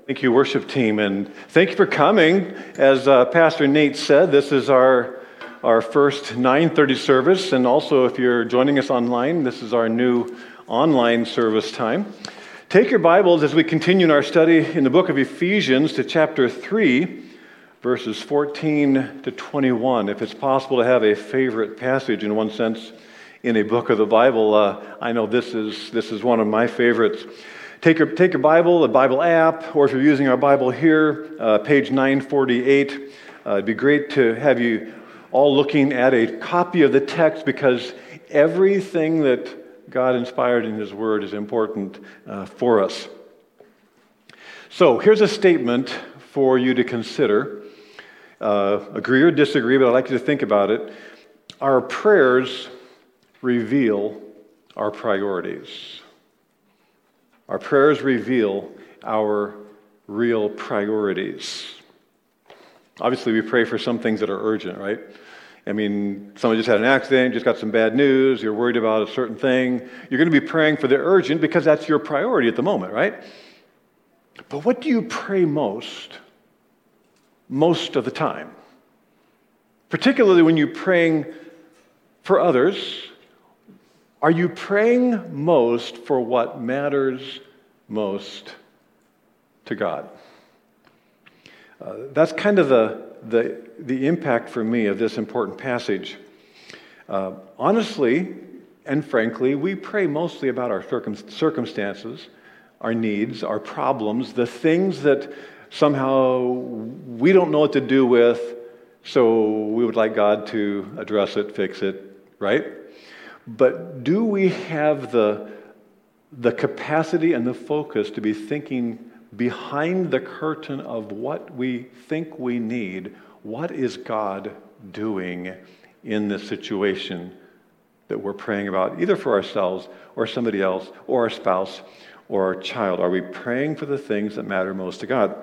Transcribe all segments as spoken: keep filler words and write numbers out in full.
Thank you, worship team, and thank you for coming. As uh, Pastor Nate said, this is our our first nine thirty service, and also if you're joining us online, this is our new online service time. Take your Bibles as we continue in our study in the book of Ephesians to chapter three, verses fourteen to twenty-one. If it's possible to have a favorite passage in one sense in a book of the Bible, uh, I know this is this is one of my favorites. Take your, take your Bible, a Bible app, or if you're using our Bible here, uh, page nine forty-eight. Uh, it'd be great to have you all looking at a copy of the text because everything that God inspired in His Word is important uh, for us. So here's a statement for you to consider. Uh, agree or disagree, but I'd like you to think about it. Our prayers reveal our priorities. Our prayers reveal our real priorities. Obviously, we pray for some things that are urgent, right? I mean, someone just had an accident, just got some bad news, you're worried about a certain thing. You're going to be praying for the urgent because that's your priority at the moment, right? But what do you pray most, most of the time? Particularly when you're praying for others. Are you praying most for what matters most to God? Uh, that's kind of the, the, the impact for me of this important passage. Uh, honestly and frankly, we pray mostly about our circum- circumstances, our needs, our problems, the things that somehow we don't know what to do with, so we would like God to address it, fix it, right? But do we have the, the capacity and the focus to be thinking behind the curtain of what we think we need? What is God doing in this situation that we're praying about, either for ourselves or somebody else or our spouse or our child? Are we praying for the things that matter most to God?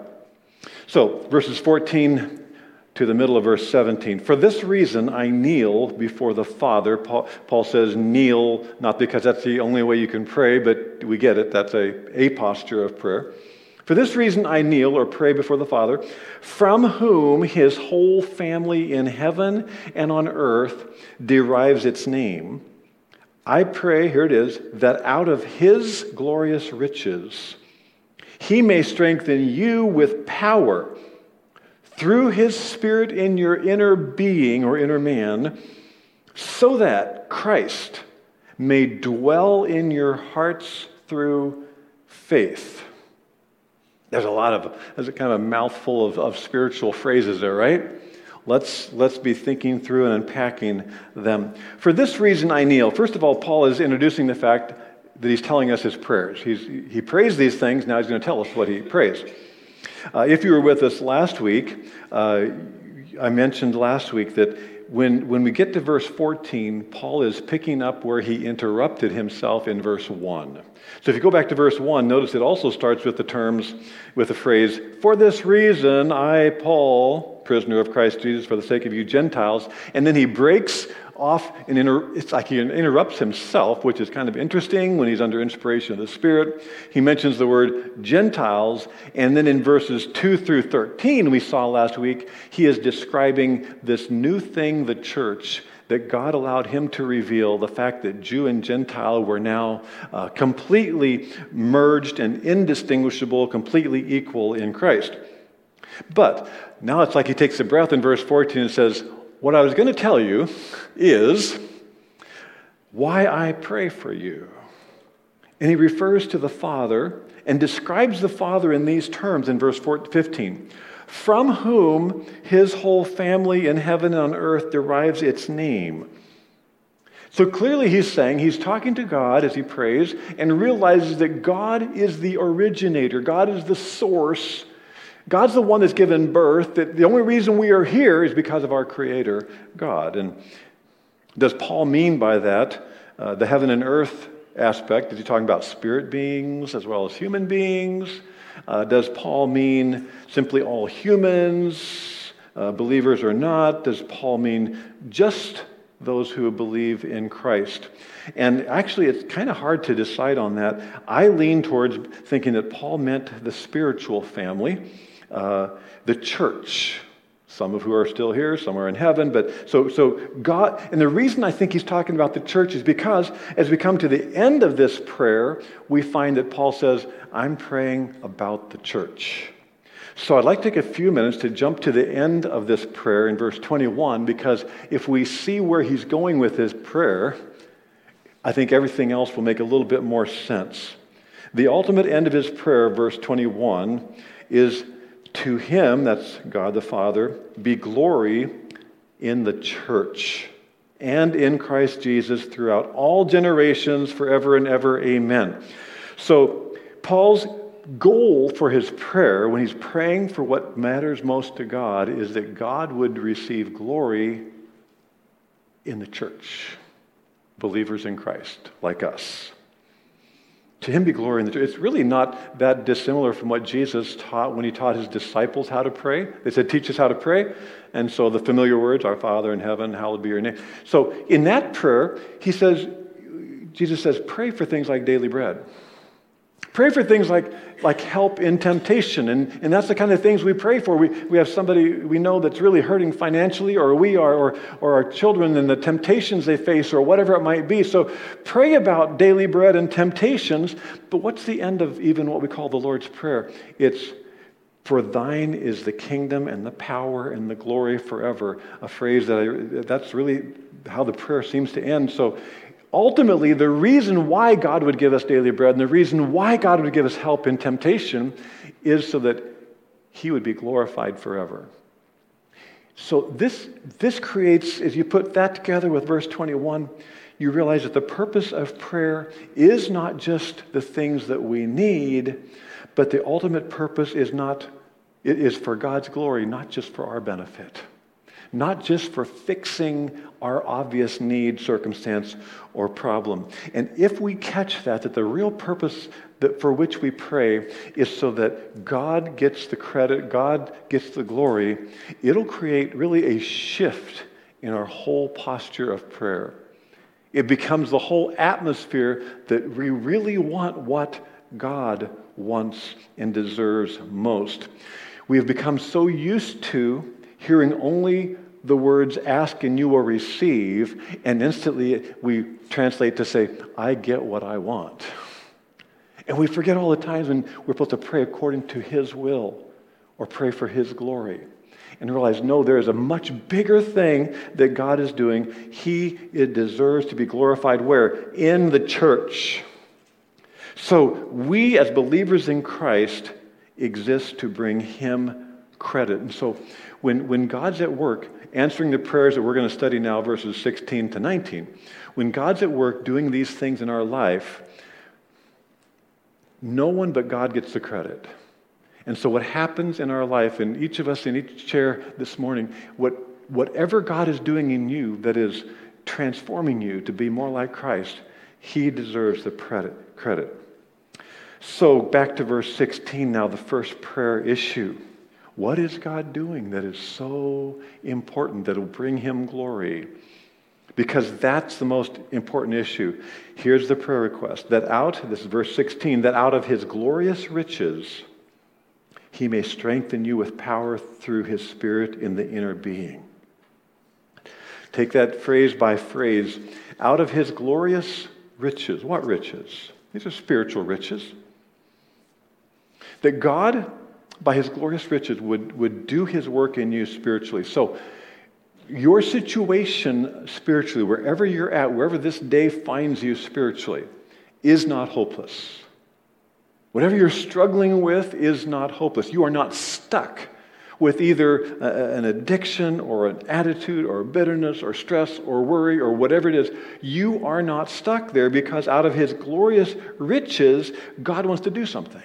So, verses fourteen to the middle of verse seventeen. For this reason I kneel before the Father. Paul, Paul says kneel, not because that's the only way you can pray, but we get it. That's a, a posture of prayer. For this reason I kneel or pray before the Father, from whom His whole family in heaven and on earth derives its name. I pray, here it is, that out of His glorious riches He may strengthen you with power through His Spirit in your inner being or inner man, so that Christ may dwell in your hearts through faith. There's a lot of, there's a kind of a mouthful of, of spiritual phrases there, right? Let's, let's be thinking through and unpacking them. For this reason I kneel. First of all, Paul is introducing the fact that he's telling us his prayers. He's, he prays these things, now he's going to tell us what he prays. Uh, if you were with us last week, uh, I mentioned last week that when, when we get to verse fourteen, Paul is picking up where he interrupted himself in verse one. So if you go back to verse one, notice it also starts with the terms, with the phrase, for this reason I, Paul, prisoner of Christ Jesus for the sake of you Gentiles, and then he breaks off, and inter- it's like he interrupts himself, which is kind of interesting when he's under inspiration of the Spirit. He mentions the word Gentiles, and then in verses two through thirteen, we saw last week, he is describing this new thing, the church, that God allowed him to reveal, the fact that Jew and Gentile were now uh, completely merged and indistinguishable, completely equal in Christ. But now it's like he takes a breath in verse fourteen and says, what I was going to tell you is why I pray for you. And he refers to the Father and describes the Father in these terms in verse fifteen. From whom His whole family in heaven and on earth derives its name. So clearly he's saying, he's talking to God as he prays and realizes that God is the originator. God is the source. God's the one that's given birth, that the only reason we are here is because of our Creator, God. And does Paul mean by that uh, the heaven and earth aspect? Is he talking about spirit beings as well as human beings? Uh, does Paul mean simply all humans, uh, believers or not? Does Paul mean just those who believe in Christ. And actually, it's kind of hard to decide on that. I lean towards thinking that Paul meant the spiritual family, uh, the church. Some of who are still here, some are in heaven. But so, so God, and the reason I think he's talking about the church is because as we come to the end of this prayer, we find that Paul says, I'm praying about the church. So I'd like to take a few minutes to jump to the end of this prayer in verse twenty-one, because if we see where he's going with his prayer, I think everything else will make a little bit more sense. The ultimate end of his prayer, verse twenty-one, is to him, that's God the Father, be glory in the church and in Christ Jesus throughout all generations, forever and ever. Amen. So Paul's goal for his prayer, when he's praying for what matters most to God, is that God would receive glory in the church, believers in Christ, like us. To him be glory in the church. It's really not that dissimilar from what Jesus taught when he taught his disciples how to pray. They said, teach us how to pray. And so the familiar words, our Father in heaven, hallowed be your name. So in that prayer, he says, Jesus says, pray for things like daily bread. Pray for things like, like help in temptation. And, and that's the kind of things we pray for. We, we have somebody we know that's really hurting financially, or we are, or, or our children and the temptations they face, or whatever it might be. So pray about daily bread and temptations. But what's the end of even what we call the Lord's Prayer? It's, for thine is the kingdom and the power and the glory forever. A phrase that I, that's really how the prayer seems to end. So ultimately, the reason why God would give us daily bread and the reason why God would give us help in temptation is so that he would be glorified forever. So this, this creates, as you put that together with verse twenty-one, you realize that the purpose of prayer is not just the things that we need, but the ultimate purpose is not, it is for God's glory, not just for our benefit. Not just for fixing our obvious need, circumstance, or problem. And if we catch that, that the real purpose that for which we pray is so that God gets the credit, God gets the glory, it'll create really a shift in our whole posture of prayer. It becomes the whole atmosphere that we really want what God wants and deserves most. We have become so used to hearing only the words, ask and you will receive, and instantly we translate to say, I get what I want. And we forget all the times when we're supposed to pray according to his will or pray for his glory. And realize, no, there is a much bigger thing that God is doing. He it deserves to be glorified where? In the church. So we as believers in Christ exist to bring him credit. And so when, when God's at work, answering the prayers that we're going to study now, verses sixteen to nineteen, when God's at work doing these things in our life, no one but God gets the credit. And so what happens in our life, and each of us in each chair this morning, what whatever God is doing in you that is transforming you to be more like Christ, he deserves the credit. credit. So back to verse sixteen now, the first prayer issue. What is God doing that is so important that will bring him glory? Because that's the most important issue. Here's the prayer request. That out, this is verse sixteen, that out of his glorious riches he may strengthen you with power through his Spirit in the inner being. Take that phrase by phrase. Out of his glorious riches. What riches? These are spiritual riches. That God, by his glorious riches, would, would do his work in you spiritually. So, your situation spiritually, wherever you're at, wherever this day finds you spiritually, is not hopeless. Whatever you're struggling with is not hopeless. You are not stuck with either a, an addiction or an attitude or bitterness or stress or worry or whatever it is. You are not stuck there because out of his glorious riches, God wants to do something.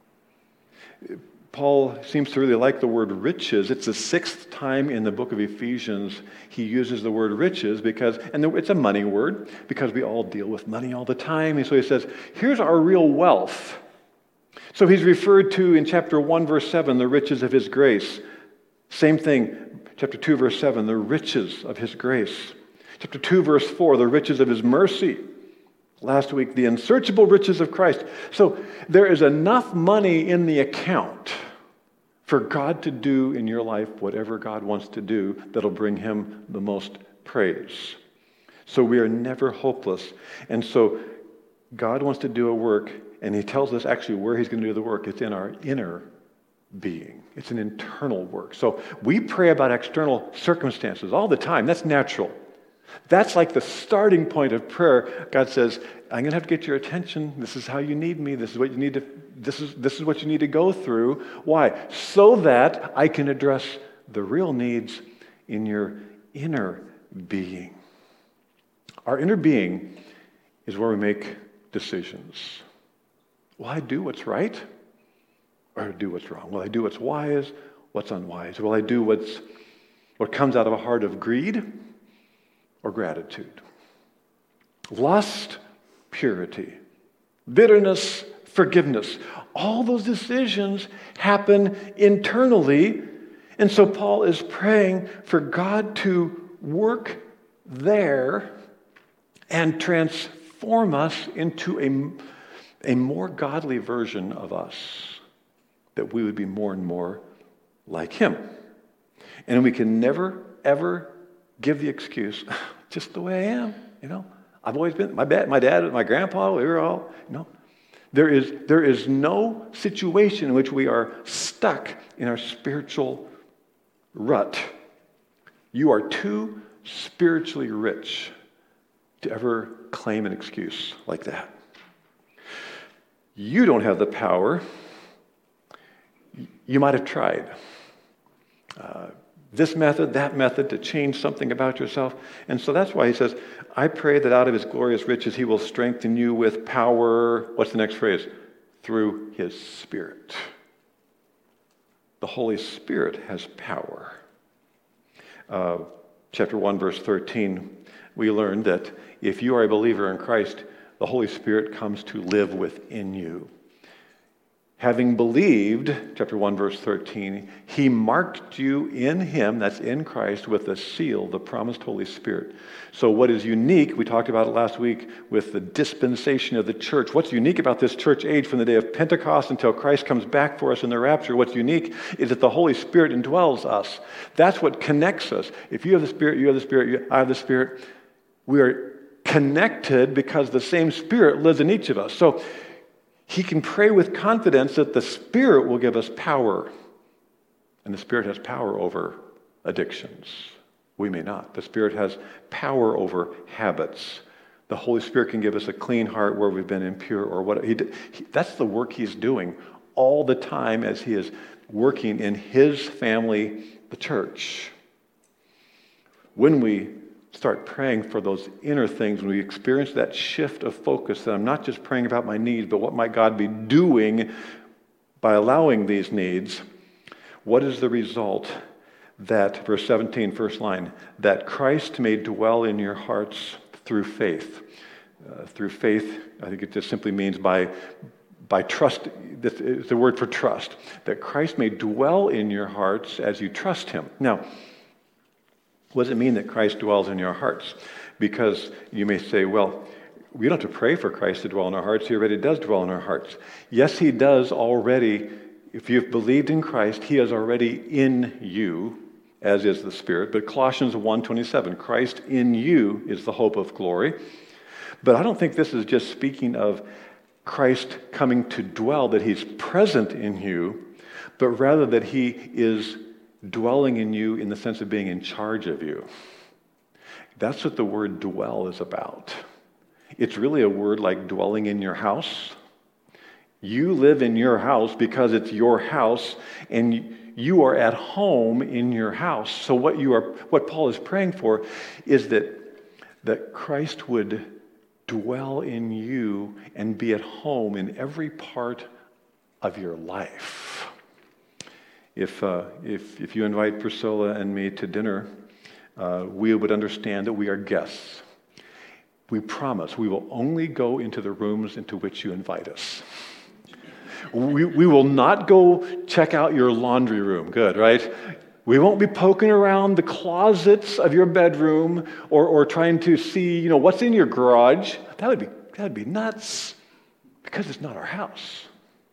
Paul seems to really like the word riches. It's the sixth time in the book of Ephesians he uses the word riches because, and it's a money word, because we all deal with money all the time. And so he says, here's our real wealth. So he's referred to in chapter one, verse seven, the riches of his grace. Same thing, chapter two, verse seven, the riches of his grace. Chapter two, verse four, the riches of his mercy. Last week, the unsearchable riches of Christ. So there is enough money in the account for God to do in your life whatever God wants to do that'll bring him the most praise. So we are never hopeless. And so God wants to do a work, and he tells us actually where he's going to do the work. It's in our inner being. It's an internal work. So we pray about external circumstances all the time. That's natural. That's like the starting point of prayer. God says, I'm going to have to get your attention. This is how you need me. This is what you need to, this is, this is what you need to go through. Why? So that I can address the real needs in your inner being. Our inner being is where we make decisions. Will I do what's right? Or do what's wrong? Will I do what's wise? What's unwise? Will I do what's what comes out of a heart of greed or gratitude? Lust, purity. Bitterness, forgiveness. All those decisions happen internally. And so Paul is praying for God to work there and transform us into a, a more godly version of us, that we would be more and more like him. And we can never, ever give the excuse, just the way I am, you know. I've always been, my dad, my dad, my grandpa, we were all, you know. There is, there is no situation in which we are stuck in our spiritual rut. You are too spiritually rich to ever claim an excuse like that. You don't have the power. You might have tried uh, this method, that method to change something about yourself. And so that's why he says, I pray that out of his glorious riches he will strengthen you with power. What's the next phrase? Through his Spirit. The Holy Spirit has power. Uh, chapter one, verse thirteen, we learned that if you are a believer in Christ, the Holy Spirit comes to live within you. Having believed, chapter one, verse thirteen, he marked you in him, that's in Christ, with the seal, the promised Holy Spirit. So what is unique, we talked about it last week with the dispensation of the church. What's unique about this church age from the day of Pentecost until Christ comes back for us in the rapture? What's unique is that the Holy Spirit indwells us. That's what connects us. If you have the Spirit, you have the Spirit, you, I have the Spirit. We are connected because the same Spirit lives in each of us. So he can pray with confidence that the Spirit will give us power. And the Spirit has power over addictions. We may not. The Spirit has power over habits. The Holy Spirit can give us a clean heart where we've been impure or what. He, he, that's the work he's doing all the time as he is working in his family, the church. When we start praying for those inner things, when we experience that shift of focus, that I'm not just praying about my needs, but what might God be doing by allowing these needs, what is the result? That, verse seventeen, first line, that Christ may dwell in your hearts through faith. Uh, through faith, I think it just simply means by, by trust. It's the word for trust. That Christ may dwell in your hearts as you trust him. Now, what does it mean that Christ dwells in your hearts? Because you may say, well, we don't have to pray for Christ to dwell in our hearts. He already does dwell in our hearts. Yes, he does already. If you've believed in Christ, he is already in you, as is the Spirit. But Colossians one twenty-seven, Christ in you is the hope of glory. But I don't think this is just speaking of Christ coming to dwell, that he's present in you, but rather that he is dwelling in you in the sense of being in charge of you. That's what the word dwell is about. It's really a word like dwelling in your house. You live in your house because it's your house, and you are at home in your house. So what you are, what Paul is praying for is that, that Christ would dwell in you and be at home in every part of your life. If, uh, if, if you invite Priscilla and me to dinner, uh, we would understand that we are guests. We promise we will only go into the rooms into which you invite us. We, we will not go check out your laundry room. Good, right? We won't be poking around the closets of your bedroom or, or trying to see, you know, what's in your garage. That would be, that would be nuts because it's not our house.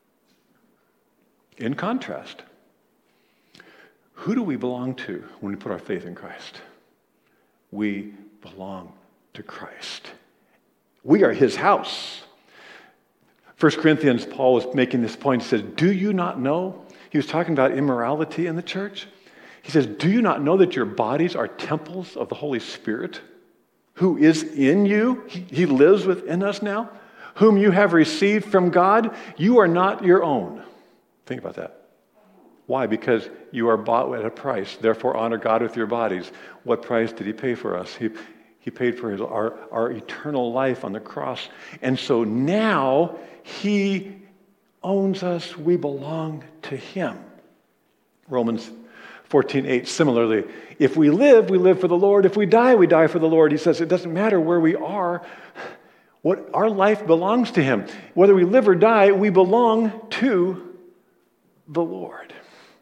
In contrast, who do we belong to when we put our faith in Christ? We belong to Christ. We are his house. First Corinthians, Paul was making this point. He says, do you not know? He was talking about immorality in the church. He says, do you not know that your bodies are temples of the Holy Spirit, who is in you? He, he lives within us now, whom you have received from God. You are not your own. Think about that. Why? Because you are bought at a price. Therefore, honor God with your bodies. What price did he pay for us? He, he paid for his, our, our eternal life on the cross. And so now he owns us. We belong to him. Romans fourteen eight, similarly, if we live, we live for the Lord. If we die, we die for the Lord. He says it doesn't matter where we are. What our life belongs to him. Whether we live or die, we belong to the Lord.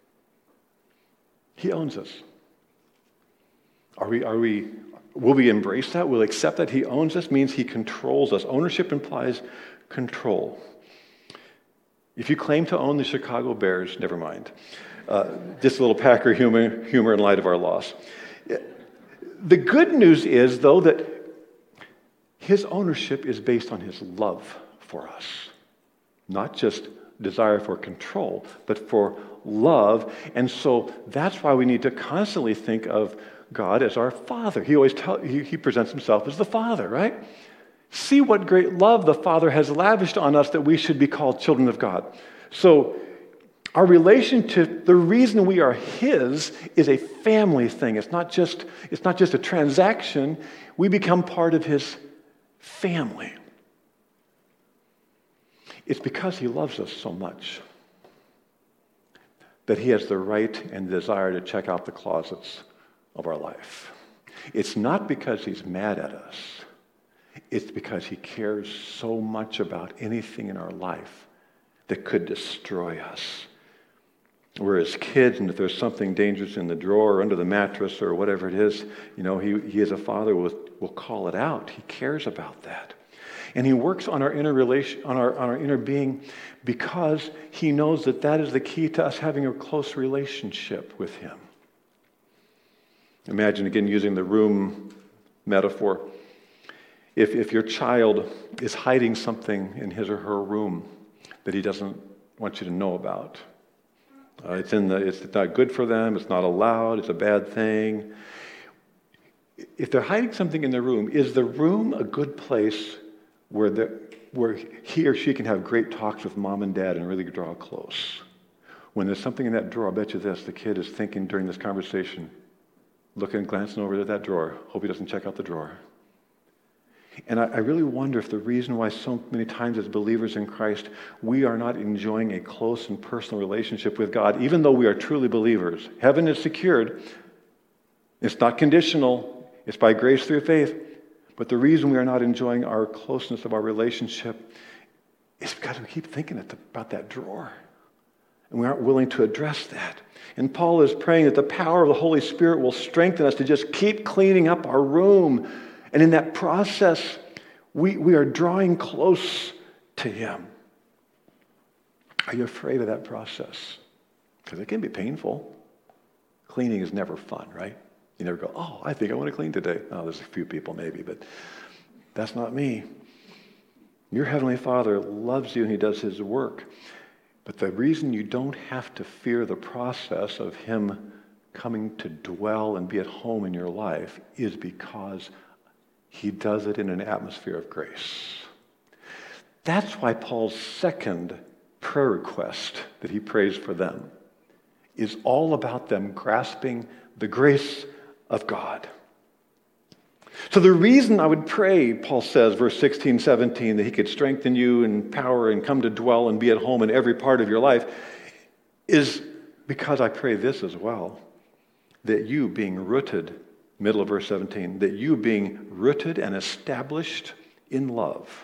He owns us. Are we, are we, will we embrace that? Will we accept that he owns us? Means he controls us. Ownership implies control. If you claim to own the Chicago Bears, never mind. Uh, just a little Packer humor, humor in light of our loss. The good news is, though, that his ownership is based on his love for us. Not just desire for control, but for love. And so that's why we need to constantly think of God as our Father. He always tell, he, he presents himself as the Father, right? See what great love the Father has lavished on us that we should be called children of God. So our relationship, the reason we are his, is a family thing. It's not just, it's not just a transaction. We become part of his family. It's because he loves us so much that he has the right and desire to check out the closets of our life. It's not because he's mad at us. It's because he cares so much about anything in our life that could destroy us. We're his kids, and if there's something dangerous in the drawer or under the mattress or whatever it is, you know, he, he as a father will, will call it out. He cares about that. And he works on our inner relation, on our, on our inner being because he knows that that is the key to us having a close relationship with him. Imagine, again, using the room metaphor. If, if your child is hiding something in his or her room that he doesn't want you to know about, uh, it's in the, it's not good for them, it's not allowed, it's a bad thing. If they're hiding something in the room, is the room a good place where the, where he or she can have great talks with mom and dad and really draw close? When there's something in that drawer, I'll bet you this, the kid is thinking during this conversation, looking, glancing over at that drawer, hope he doesn't check out the drawer. And I, I really wonder if the reason why so many times as believers in Christ, we are not enjoying a close and personal relationship with God, even though we are truly believers. Heaven is secured. It's not conditional. It's by grace through faith. But the reason we are not enjoying our closeness of our relationship is because we keep thinking about that drawer. And we aren't willing to address that. And Paul is praying that the power of the Holy Spirit will strengthen us to just keep cleaning up our room. And in that process, we, we are drawing close to him. Are you afraid of that process? Because it can be painful. Cleaning is never fun, right? You never go, oh, I think I want to clean today. Oh, there's a few people maybe, but that's not me. Your Heavenly Father loves you and he does his work. But the reason you don't have to fear the process of him coming to dwell and be at home in your life is because he does it in an atmosphere of grace. That's why Paul's second prayer request that he prays for them is all about them grasping the grace of God. So the reason I would pray, Paul says, verse sixteen, seventeen, that he could strengthen you in power and come to dwell and be at home in every part of your life is because I pray this as well, that you being rooted, middle of verse seventeen, that you being rooted and established in love,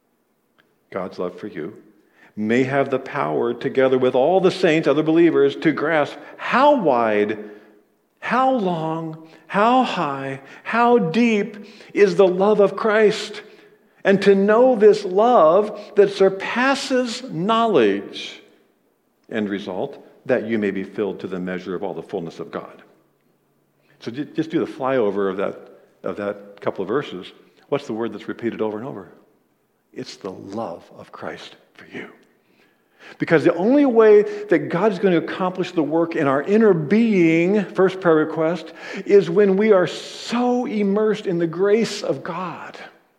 God's love for you, may have the power together with all the saints, other believers, to grasp how wide How long, how high, how deep is the love of Christ? And to know this love that surpasses knowledge. End result, that you may be filled to the measure of all the fullness of God. So just do the flyover of that, of that couple of verses. What's the word that's repeated over and over? It's the love of Christ for you. Because the only way that God is going to accomplish the work in our inner being, first prayer request, is when we are so immersed in the grace of God.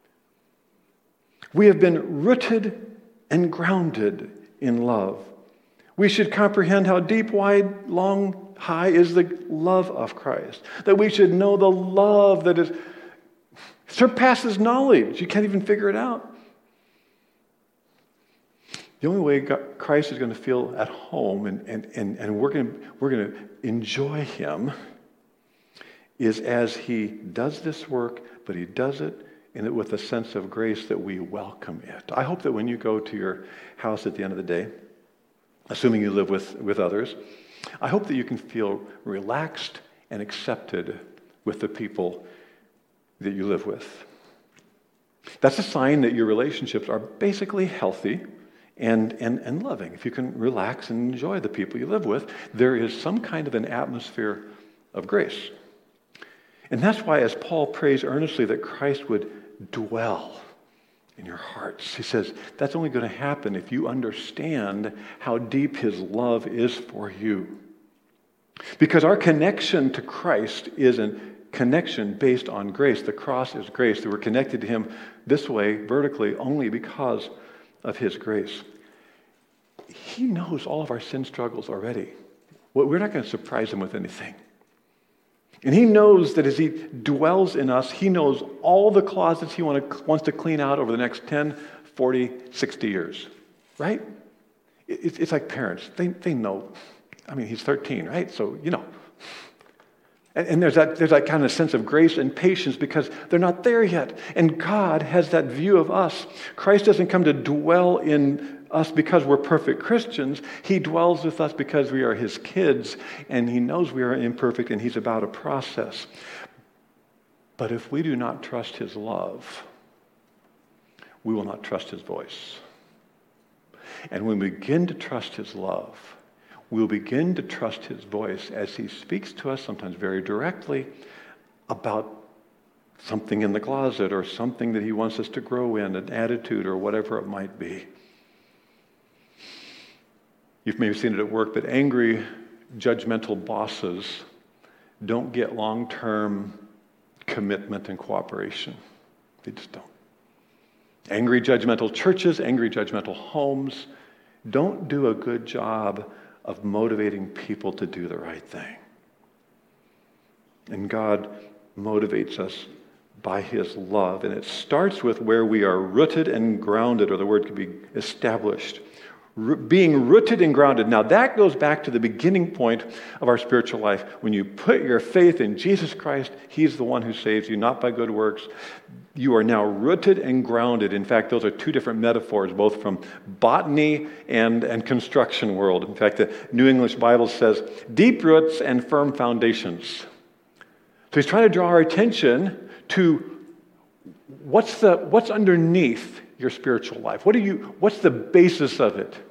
We have been rooted and grounded in love. We should comprehend how deep, wide, long, high is the love of Christ. That we should know the love that is surpasses knowledge. You can't even figure it out. The only way God, Christ is going to feel at home and, and, and, and we're going to, we're going to enjoy him is as he does this work, but he does it in it with a sense of grace that we welcome it. I hope that when you go to your house at the end of the day, assuming you live with, with others, I hope that you can feel relaxed and accepted with the people that you live with. That's a sign that your relationships are basically healthy and, and, and loving. If you can relax and enjoy the people you live with, there is some kind of an atmosphere of grace. And that's why, as Paul prays earnestly that Christ would dwell in your hearts, he says that's only going to happen if you understand how deep his love is for you. Because our connection to Christ is a connection based on grace. The cross is grace. That we're connected to him this way, vertically, only because of his grace. He knows all of our sin struggles already. We're not going to surprise him with anything. And he knows that as he dwells in us, he knows all the closets he want to, wants to clean out over the next ten, forty, sixty years. Right? It, it's like parents. They, they know. I mean, he's thirteen, right? So, you know. And, and there's that, there's that kind of sense of grace and patience because they're not there yet. And God has that view of us. Christ doesn't come to dwell in us because we're perfect Christians. He dwells with us because we are his kids, and he knows we are imperfect, and he's about a process. But if we do not trust his love, we will not trust his voice. And when we begin to trust his love, we'll begin to trust his voice as he speaks to us, sometimes very directly, about something in the closet or something that he wants us to grow in, an attitude or whatever it might be. You've maybe seen it at work, but angry, judgmental bosses don't get long-term commitment and cooperation. They just don't. Angry, judgmental churches, angry, judgmental homes don't do a good job of motivating people to do the right thing. And God motivates us by his love. And it starts with where we are rooted and grounded, or the word could be established. Being rooted and grounded. Now that goes back to the beginning point of our spiritual life. When you put your faith in Jesus Christ, he's the one who saves you, not by good works. You are now rooted and grounded. In fact, those are two different metaphors, both from botany and, and construction world. In fact, the New English Bible says, deep roots and firm foundations. So he's trying to draw our attention to what's the what's underneath your spiritual life. What are you? What's the basis of it?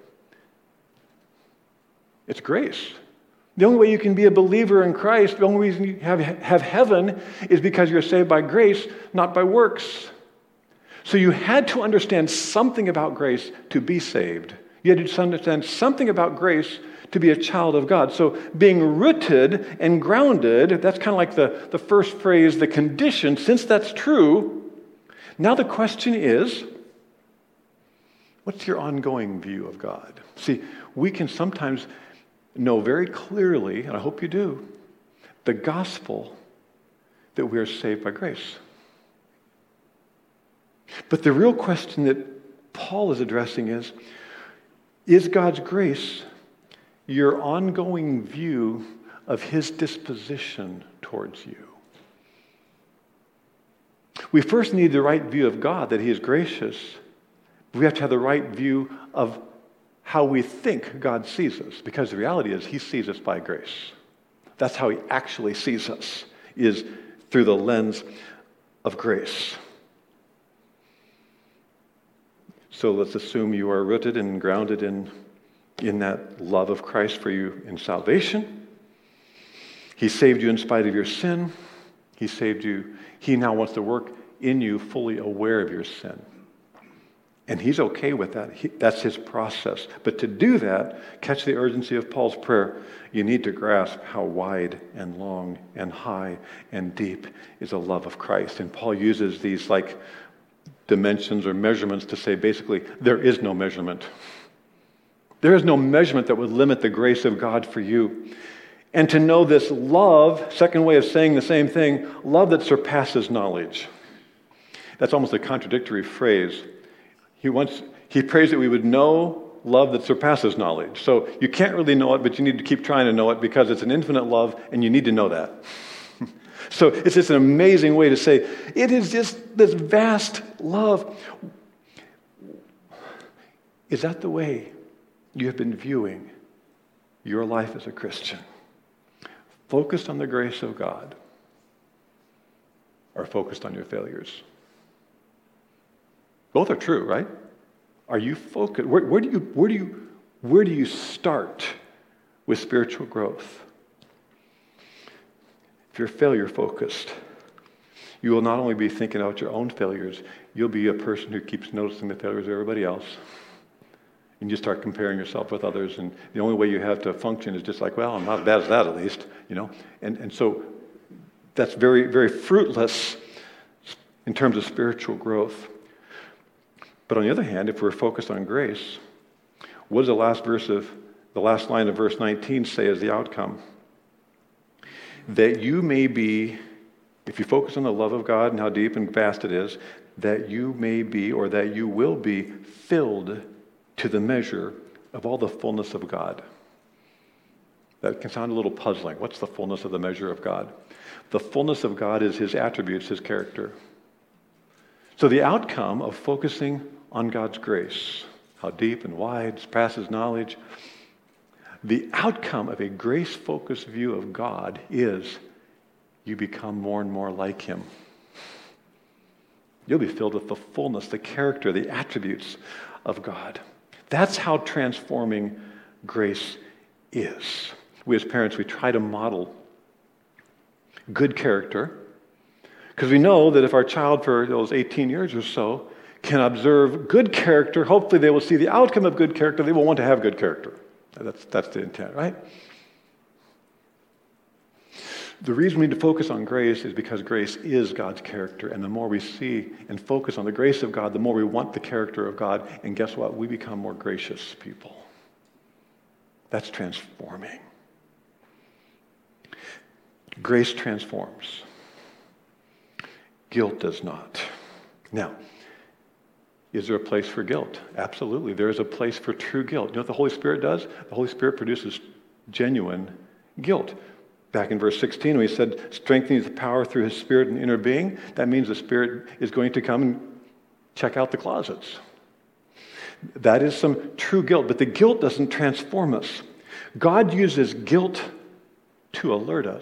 It's grace. The only way you can be a believer in Christ, the only reason you have, have heaven is because you're saved by grace, not by works. So you had to understand something about grace to be saved. You had to understand something about grace to be a child of God. So being rooted and grounded, that's kind of like the, the first phrase, the condition. Since that's true, now the question is, what's your ongoing view of God? See, we can sometimes know very clearly, and I hope you do, the gospel that we are saved by grace. But the real question that Paul is addressing is, is God's grace your ongoing view of his disposition towards you? We first need the right view of God, that he is gracious. We have to have the right view of how we think God sees us, because the reality is he sees us by grace. That's how he actually sees us, is through the lens of grace. So let's assume you are rooted and grounded in, in that love of Christ for you in salvation. He saved you in spite of your sin. He saved you. He now wants to work in you fully aware of your sin. And he's okay with that. He, that's his process. But to do that, catch the urgency of Paul's prayer. You need to grasp how wide and long and high and deep is the love of Christ. And Paul uses these like dimensions or measurements to say basically there is no measurement. There is no measurement that would limit the grace of God for you. And to know this love, second way of saying the same thing, love that surpasses knowledge. That's almost a contradictory phrase. He wants, he prays that we would know love that surpasses knowledge. So you can't really know it, but you need to keep trying to know it because it's an infinite love and you need to know that. So it's just an amazing way to say, it is just this vast love. Is that the way you have been viewing your life as a Christian? Focused on the grace of God or focused on your failures? Both are true, right? Are you focused? Where, where do you where do you where do you start with spiritual growth? If you're failure focused, you will not only be thinking about your own failures, you'll be a person who keeps noticing the failures of everybody else. And you start comparing yourself with others, and the only way you have to function is just like, well, I'm not as bad as that at least, you know. And and so that's very, very fruitless in terms of spiritual growth. But on the other hand, if we're focused on grace, what does the last verse of the last line of verse nineteen say as the outcome? That you may be, if you focus on the love of God and how deep and vast it is, that you may be, or that you will be, filled to the measure of all the fullness of God. That can sound a little puzzling. What's the fullness of the measure of God? The fullness of God is his attributes, his character. So the outcome of focusing on God's grace, how deep and wide, surpasses knowledge, the outcome of a grace-focused view of God is you become more and more like him. You'll be filled with the fullness, the character, the attributes of God. That's how transforming grace is. We as parents, we try to model good character because we know that if our child for those eighteen years or so can observe good character, hopefully they will see the outcome of good character. They will want to have good character. That's, that's the intent, right? The reason we need to focus on grace is because grace is God's character. And the more we see and focus on the grace of God, the more we want the character of God. And guess what? We become more gracious people. That's transforming. Grace transforms. Guilt does not. Now, is there a place for guilt? Absolutely. There is a place for true guilt. You know what the Holy Spirit does? The Holy Spirit produces genuine guilt. Back in verse sixteen, when he said, strengthening the power through his Spirit and inner being, that means the Spirit is going to come and check out the closets. That is some true guilt, but the guilt doesn't transform us. God uses guilt to alert us,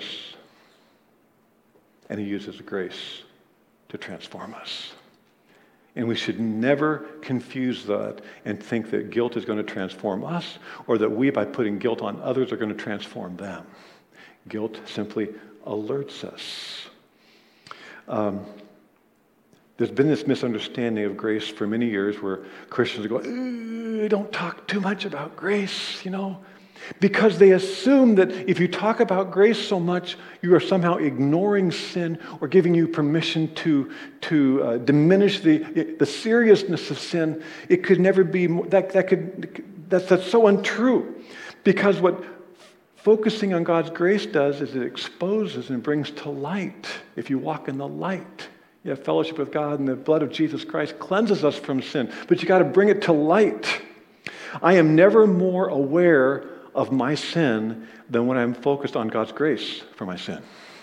and he uses grace to transform us. And we should never confuse that and think that guilt is going to transform us or that we, by putting guilt on others, are going to transform them. Guilt simply alerts us. Um, there's been this misunderstanding of grace for many years where Christians go, don't talk too much about grace, you know, because they assume that if you talk about grace so much, you are somehow ignoring sin or giving you permission to, to uh, diminish the, the seriousness of sin. It could never be, that, that could, that's, that's so untrue. Because what focusing on God's grace does is it exposes and brings to light. If you walk in the light, you have fellowship with God, and the blood of Jesus Christ cleanses us from sin. But you got to bring it to light. I am never more aware of my sin than when I'm focused on God's grace for my sin.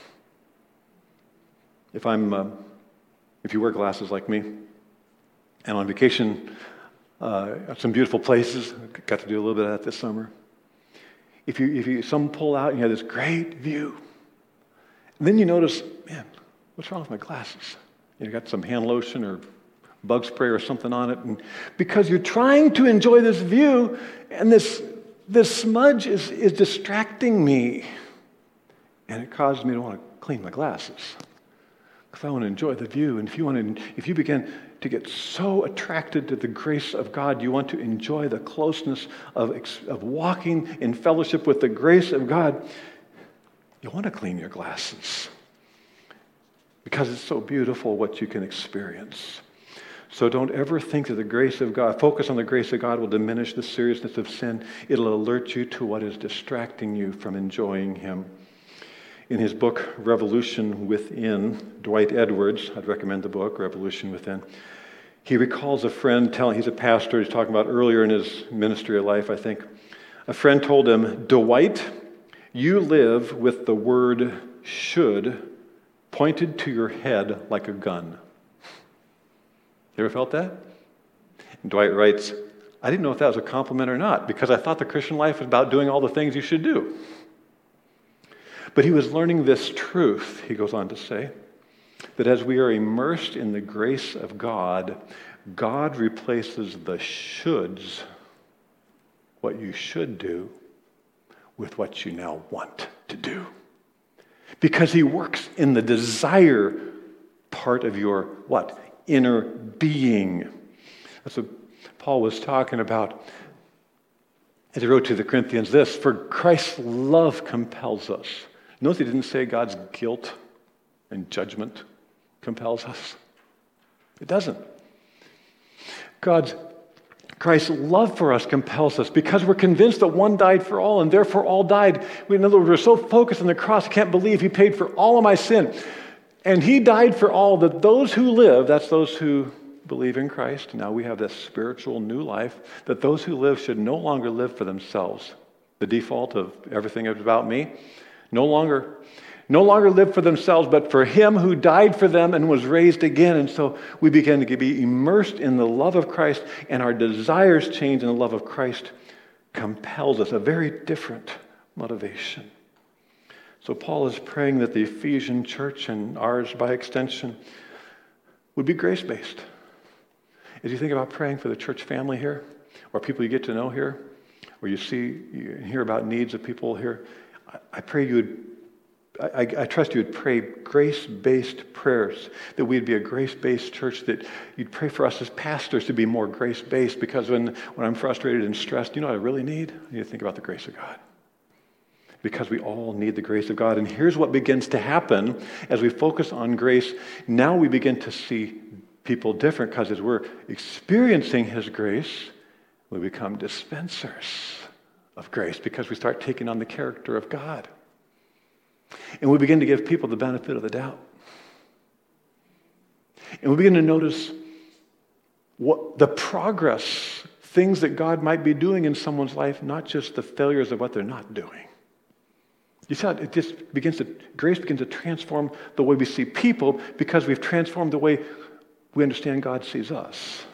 If I'm, uh, if you wear glasses like me, and on vacation uh, at some beautiful places, got to do a little bit of that this summer. If you, if you, some pull out and you have this great view, and then you notice, man, what's wrong with my glasses? You got some hand lotion or bug spray or something on it, and because you're trying to enjoy this view, and this this smudge is, is distracting me, and it causes me to want to clean my glasses because I want to enjoy the view. And if you want to, if you begin to get so attracted to the grace of God, you want to enjoy the closeness of of walking in fellowship with the grace of God, you want to clean your glasses because it's so beautiful what you can experience. So don't ever think that the grace of God, focus on the grace of God will diminish the seriousness of sin. It'll alert you to what is distracting you from enjoying Him. In his book, Revolution Within, Dwight Edwards, I'd recommend the book, Revolution Within, he recalls a friend telling, he's a pastor, he's talking about earlier in his ministry of life, I think. A friend told him, Dwight, you live with the word should pointed to your head like a gun. You ever felt that? And Dwight writes, I didn't know if that was a compliment or not because I thought the Christian life was about doing all the things you should do. But he was learning this truth, he goes on to say, that as we are immersed in the grace of God, God replaces the shoulds, what you should do, with what you now want to do. Because He works in the desire part of your what? Inner being. That's what Paul was talking about as he wrote to the Corinthians this, for Christ's love compels us. Notice he didn't say God's guilt and judgment compels us. It doesn't. God's Christ's love for us compels us because we're convinced that one died for all and therefore all died. We, in other words, we're so focused on the cross, can't believe He paid for all of my sin. And He died for all, that those who live, that's those who believe in Christ, now we have this spiritual new life, that those who live should no longer live for themselves. The default of everything is about me. No longer, no longer live for themselves, but for Him who died for them and was raised again. And so we begin to be immersed in the love of Christ, and our desires change, and the love of Christ compels us, a very different motivation. So Paul is praying that the Ephesian church, and ours by extension, would be grace-based. As you think about praying for the church family here, or people you get to know here, or you see, you hear about needs of people here, I, I pray you would, I, I trust you would pray grace-based prayers, that we'd be a grace-based church, that you'd pray for us as pastors to be more grace-based, because when, when I'm frustrated and stressed, you know what I really need? I need to think about the grace of God. Because we all need the grace of God. And here's what begins to happen as we focus on grace. Now we begin to see people different, because as we're experiencing His grace, we become dispensers of grace because we start taking on the character of God. And we begin to give people the benefit of the doubt. And we begin to notice what the progress, things that God might be doing in someone's life, not just the failures of what they're not doing. You see how it just begins to, grace begins to transform the way we see people because we've transformed the way we understand God sees us.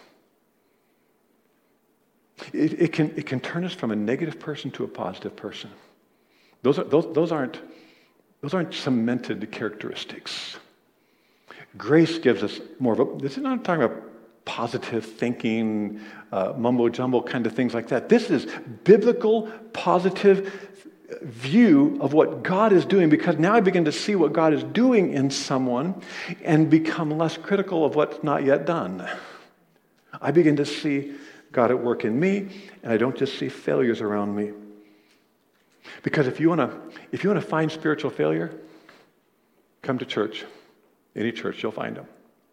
It, it can, it can turn us from a negative person to a positive person. Those, are, those, those, aren't, those aren't cemented characteristics. Grace gives us more of a, this is not talking about positive thinking, uh, mumbo-jumbo kind of things like that. This is biblical, positive view of what God is doing, because now I begin to see what God is doing in someone and become less critical of what's not yet done. I begin to see God at work in me, and I don't just see failures around me. Because if you want to if you want to find spiritual failure, come to church. Any church, you'll find them.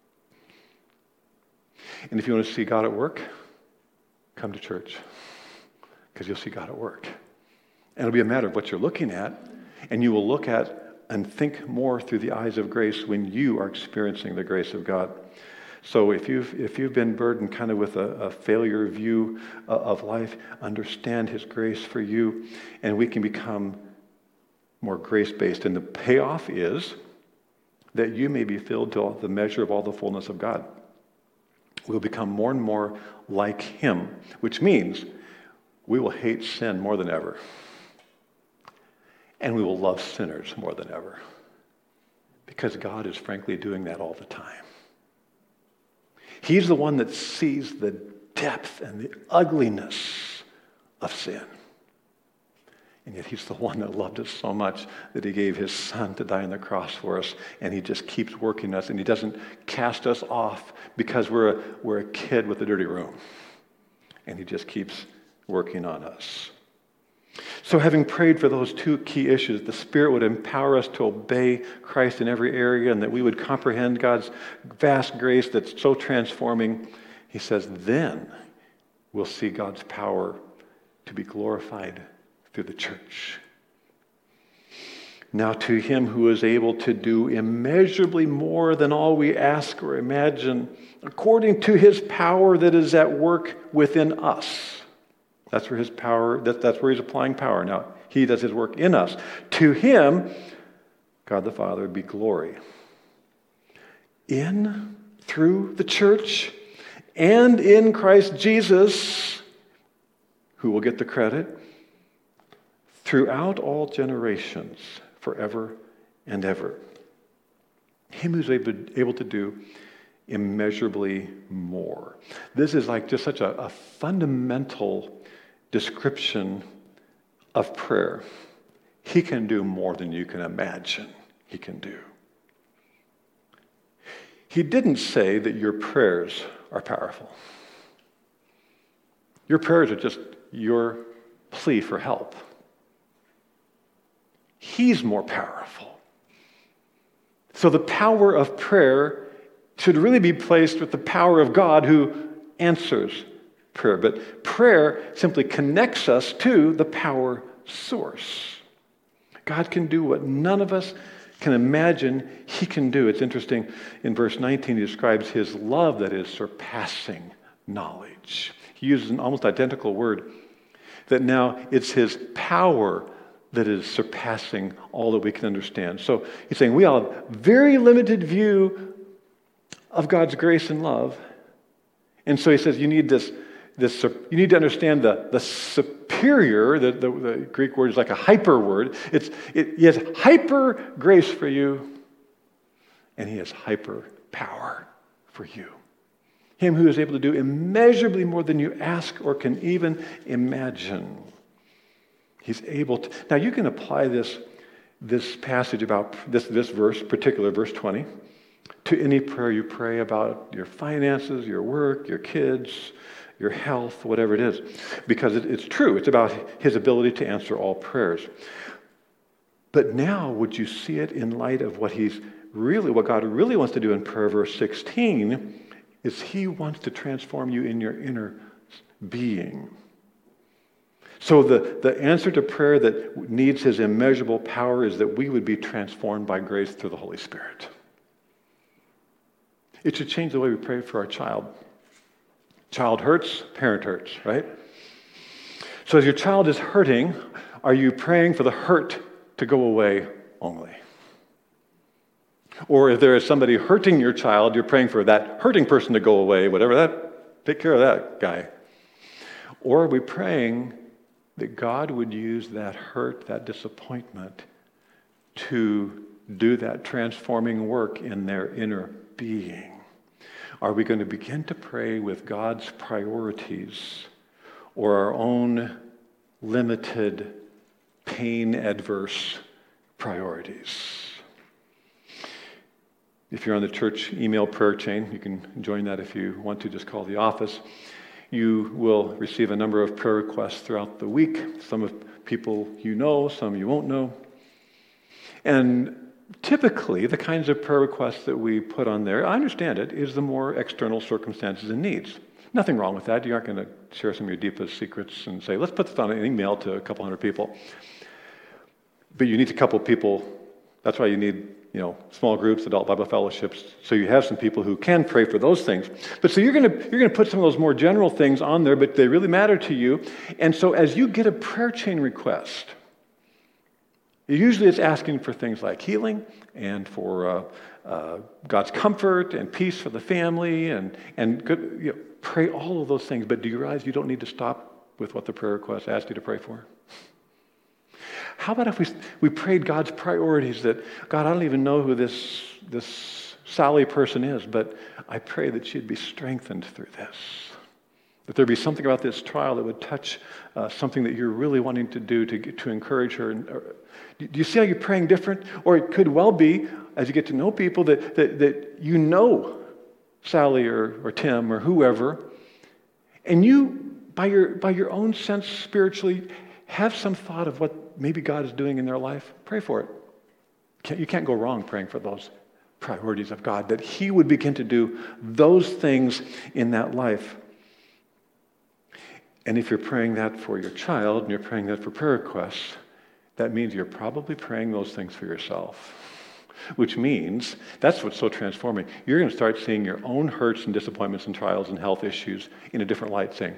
And if you want to see God at work, come to church, because you'll see God at work. And it'll be a matter of what you're looking at, and you will look at and think more through the eyes of grace when you are experiencing the grace of God. So if you've if you've been burdened kind of with a, a failure view uh, of life, understand His grace for you, and we can become more grace-based. And the payoff is that you may be filled to the measure of all the fullness of God. We'll become more and more like Him, which means we will hate sin more than ever. And we will love sinners more than ever. Because God is frankly doing that all the time. He's the one that sees the depth and the ugliness of sin. And yet he's the one that loved us so much that he gave his son to die on the cross for us. And he just keeps working us. And he doesn't cast us off because we're a, we're a kid with a dirty room. And he just keeps working on us. So having prayed for those two key issues, the Spirit would empower us to obey Christ in every area and that we would comprehend God's vast grace that's so transforming, he says, then we'll see God's power to be glorified through the church. Now to him who is able to do immeasurably more than all we ask or imagine, according to his power that is at work within us. That's where his power, that, that's where he's applying power. Now, he does his work in us. To him, God the Father, be glory. In, through the church, and in Christ Jesus, who will get the credit, throughout all generations, forever and ever. Him who's able, able to do immeasurably more. This is like just such a, a fundamental description of prayer. He can do more than you can imagine he can do. He didn't say that your prayers are powerful. Your prayers are just your plea for help. He's more powerful. So the power of prayer should really be placed with the power of God who answers prayer. But prayer simply connects us to the power source. God can do what none of us can imagine he can do. It's interesting, in verse nineteen, he describes his love that is surpassing knowledge. He uses an almost identical word, that now it's his power that is surpassing all that we can understand. So he's saying we all have a very limited view of God's grace and love. And so he says you need this, this you need to understand the, the superior, the, the, the Greek word is like a hyper word. It's, it, he has hyper grace for you, and he has hyper power for you. Him who is able to do immeasurably more than you ask or can even imagine. He's able to. Now you can apply this, this passage about this, this verse, particular verse twenty, to any prayer you pray about your finances, your work, your kids, your health, whatever it is. Because it, it's true. It's about his ability to answer all prayers. But now would you see it in light of what he's really, what God really wants to do in prayer, verse sixteen, is he wants to transform you in your inner being. So the, the answer to prayer that needs his immeasurable power is that we would be transformed by grace through the Holy Spirit. It should change the way we pray for our child. Child hurts, parent hurts, right? So as your child is hurting, are you praying for the hurt to go away only? Or if there is somebody hurting your child, you're praying for that hurting person to go away, whatever that, take care of that guy. Or are we praying that God would use that hurt, that disappointment, to do that transforming work in their inner being? Are we going to begin to pray with God's priorities or our own limited, pain-adverse priorities? If you're on the church email prayer chain, you can join that if you want to. Just call the office. You will receive a number of prayer requests throughout the week. Some of people you know, some you won't know. And typically, the kinds of prayer requests that we put on there, I understand it, is the more external circumstances and needs. Nothing wrong with that. You aren't going to share some of your deepest secrets and say, let's put this on an email to a couple hundred people. But you need a couple people. That's why you need, you know, small groups, adult Bible fellowships, so you have some people who can pray for those things. But so you're going to you're going to put some of those more general things on there, but they really matter to you. And so as you get a prayer chain request, usually it's asking for things like healing and for uh, uh, God's comfort and peace for the family, and and good, you know, pray all of those things. But do you realize you don't need to stop with what the prayer request asks you to pray for? how about if we, we prayed God's priorities that, God, I don't even know who this, this Sally person is, but I pray that she'd be strengthened through this. That there'd be something about this trial that would touch uh, something that you're really wanting to do to get, to encourage her. And, or, do you see how you're praying different? Or it could well be, as you get to know people, that, that, that you know Sally or, or Tim or whoever, and you, by your, by your own sense spiritually, have some thought of what maybe God is doing in their life. Pray for it. Can't, you can't go wrong praying for those priorities of God, that He would begin to do those things in that life. And if you're praying that for your child and you're praying that for prayer requests, that means you're probably praying those things for yourself. Which means, that's what's so transforming. You're going to start seeing your own hurts and disappointments and trials and health issues in a different light, saying,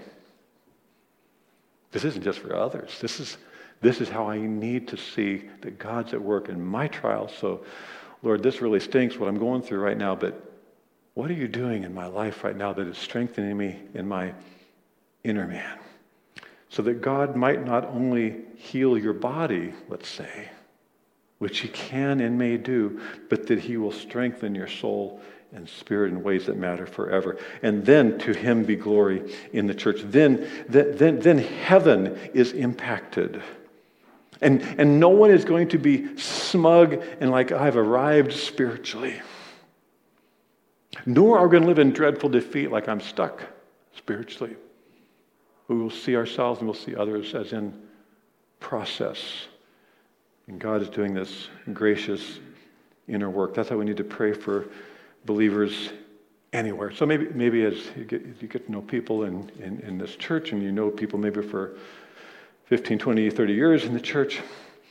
this isn't just for others. This is, this is how I need to see that God's at work in my trials. So, Lord, this really stinks what I'm going through right now, but what are you doing in my life right now that is strengthening me in my inner man? So that God might not only heal your body, let's say, which He can and may do, but that He will strengthen your soul and spirit in ways that matter forever. And then to Him be glory in the church. Then, then, then heaven is impacted. And, and no one is going to be smug and like, I've arrived spiritually. Nor are we going to live in dreadful defeat like I'm stuck spiritually. We will see ourselves and we'll see others as in process. And God is doing this gracious inner work. That's how we need to pray for believers anywhere. So maybe maybe as you get, you get to know people in, in, in this church, and you know people maybe for fifteen, twenty, thirty years in the church,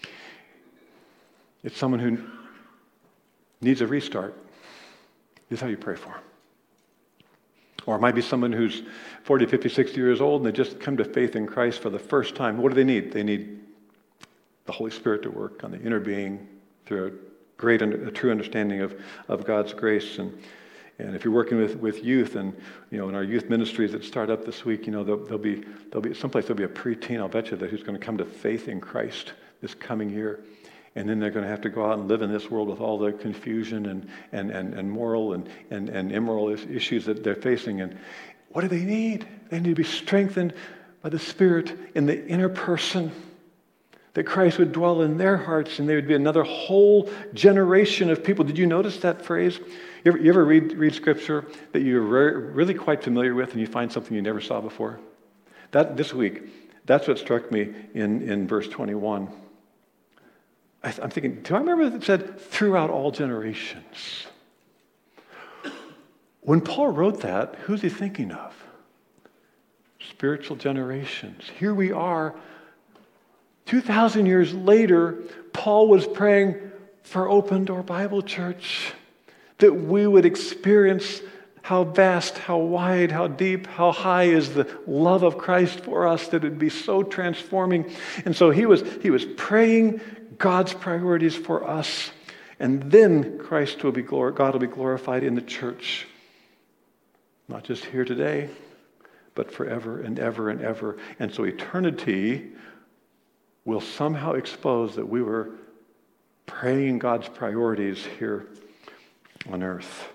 it's someone who needs a restart. This is how you pray for them. Or it might be someone who's forty, fifty, sixty years old, and they just come to faith in Christ for the first time. What do they need? They need the Holy Spirit to work on the inner being through a great, a true understanding of, of God's grace. And and if you're working with, with youth, and you know, in our youth ministries that start up this week, you know, there'll, there'll be there'll be someplace there'll be a preteen, I'll bet you, that who's going to come to faith in Christ this coming year. And then they're going to have to go out and live in this world with all the confusion and and and, and moral and, and, and immoral issues that they're facing. And what do they need? They need to be strengthened by the Spirit in the inner person, that Christ would dwell in their hearts, and there would be another whole generation of people. Did you notice that phrase? You ever, you ever read, read Scripture that you're re- really quite familiar with, and you find something you never saw before? That this week, that's what struck me in, in verse twenty-one. I, I'm thinking, do I remember that it said, throughout all generations? When Paul wrote that, who's he thinking of? Spiritual generations. Here we are, two thousand years later, Paul was praying for Open Door Bible Church, that we would experience how vast, how wide, how deep, how high is the love of Christ for us, that it would be so transforming. And so he was, he was praying God's priorities for us, and then Christ will be glor- God will be glorified in the church, not just here today, but forever and ever and ever. And so eternity will somehow expose that we were praying God's priorities here on earth.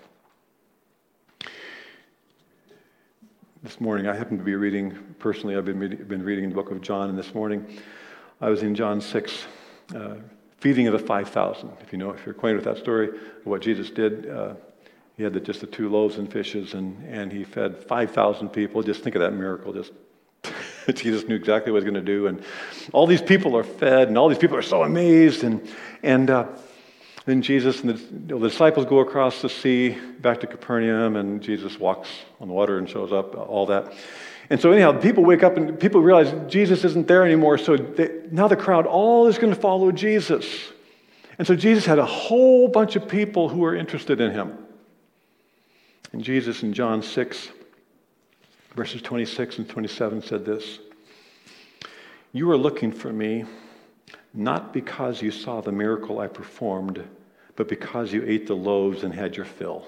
This morning, I happen to be reading, personally, I've been, reading, been reading the book of John, and this morning I was in John six, uh, feeding of the five thousand. If you know, if you're acquainted with that story, what Jesus did, uh, he had the, just the two loaves and fishes, and, and he fed five thousand people. Just think of that miracle. Just Jesus knew exactly what he was going to do, and all these people are fed, and all these people are so amazed, and and uh, then Jesus and the, you know, the disciples go across the sea back to Capernaum, and Jesus walks on the water and shows up, all that. And so anyhow, people wake up and people realize Jesus isn't there anymore, so they, now the crowd all is going to follow Jesus. And so Jesus had a whole bunch of people who were interested in him. And Jesus in John six, verses twenty-six and twenty-seven said this: "You are looking for me, not because you saw the miracle I performed, but because you ate the loaves and had your fill."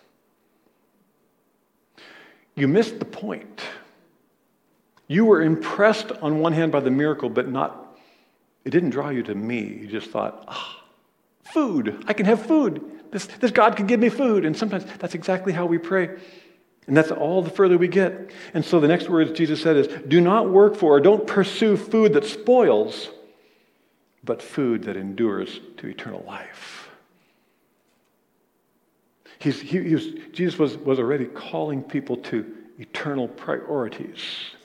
You missed the point. You were impressed on one hand by the miracle, but not It didn't draw you to me. You just thought, ah, food. I can have food. This, this God can give me food. And sometimes that's exactly how we pray. And that's all the further we get. And so the next words Jesus said is, do not work for or don't pursue food that spoils, but food that endures to eternal life. He's, he, he was, Jesus was, was already calling people to eternal priorities.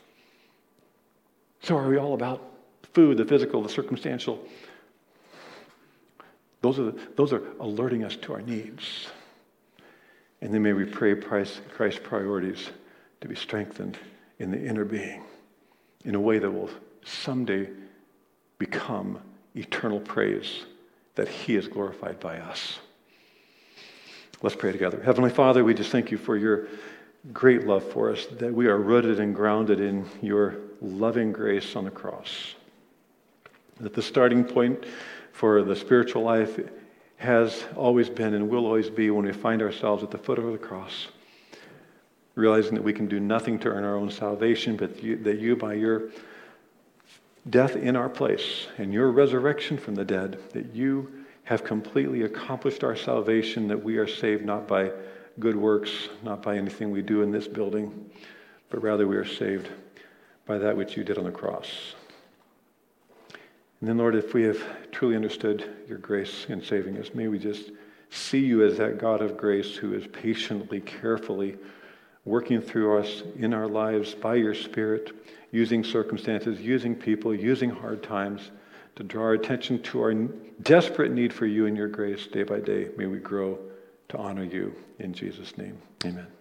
So are we all about food, the physical, the circumstantial? Those are, the, those are alerting us to our needs. And then may we pray Christ, Christ's priorities to be strengthened in the inner being in a way that will someday become eternal praise that he is glorified by us. Let's pray together. Heavenly Father, we just thank you for your great love for us, that we are rooted and grounded in your loving grace on the cross. That the starting point for the spiritual life has always been and will always be when we find ourselves at the foot of the cross, realizing that we can do nothing to earn our own salvation, but you, that you, by your death in our place and your resurrection from the dead, that you have completely accomplished our salvation, that we are saved not by good works, not by anything we do in this building, but rather we are saved by that which you did on the cross. And then, Lord, if we have truly understood your grace in saving us, may we just see you as that God of grace who is patiently, carefully working through us in our lives by your Spirit, using circumstances, using people, using hard times to draw our attention to our desperate need for you and your grace day by day. May we grow to honor you in Jesus' name. Amen.